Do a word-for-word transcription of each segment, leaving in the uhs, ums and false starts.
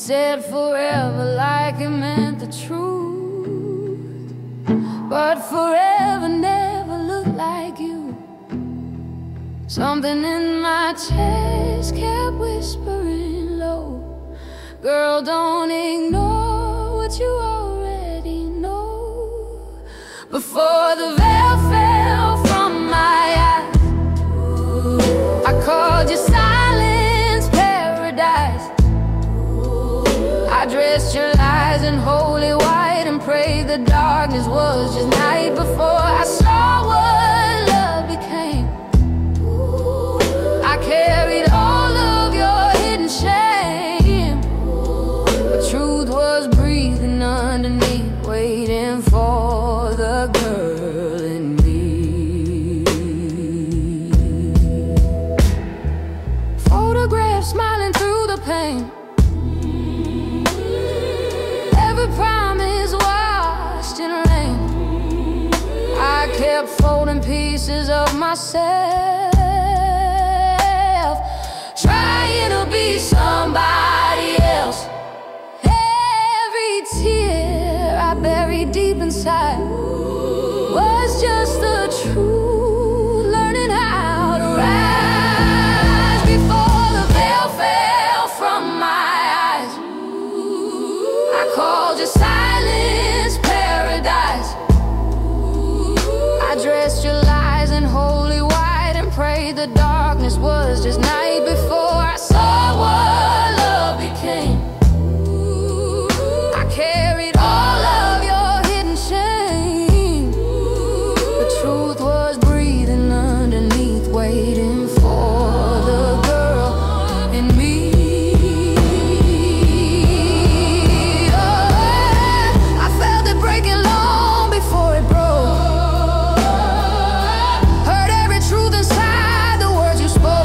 said forever like it meant the truth, but forever never looked like you. Something in my chest kept whispering low, girl, don't ignore what you already know. Before the veil fell from my eyes, I called you silence paradise. I dressed your lies in holy white and prayed the darkness was just night. Before I saw what love became, I carried all of your hidden shame. The truth was breathing underneath, waiting for the girl in me. Photographs smiling through the pain, every promise washed in rain. I kept folding pieces of myself, trying to be somebody else. Every tear I buried deep inside was just the truth, learning how to rise. Before the veil fell from my eyes, I called you silence paradise. I dressed your lies in holy white and prayed the darkness was just night. Before I saw what love became, I carried all of your hidden shame. The truth was breathing underneath, waiting for the girl in me. Oh, I felt it breaking long before it broke. Heard every truth inside the words you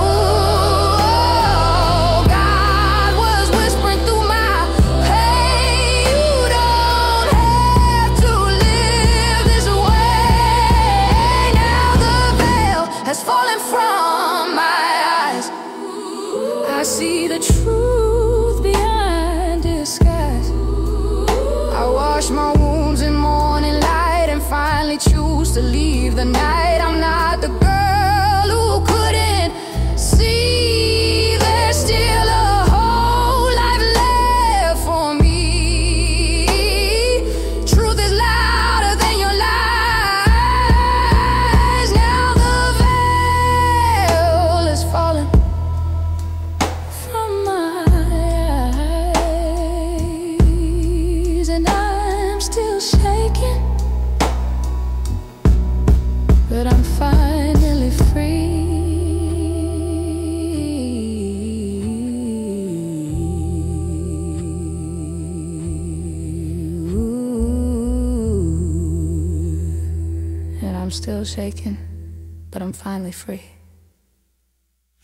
spoke. God was whispering through my pain, you don't have to live this way. Now the veil has fallen from my eyes, I see the truth behind disguise. I wash my wounds in morning light and finally choose to leave the night. I'm not the girl who couldn't see there's still a whole life left for me. Truth is louder than your lies. Now the veil is falling from my eyes, and I'm still shaking, but I'm finally free. Ooh. And I'm still shaking, but I'm finally free.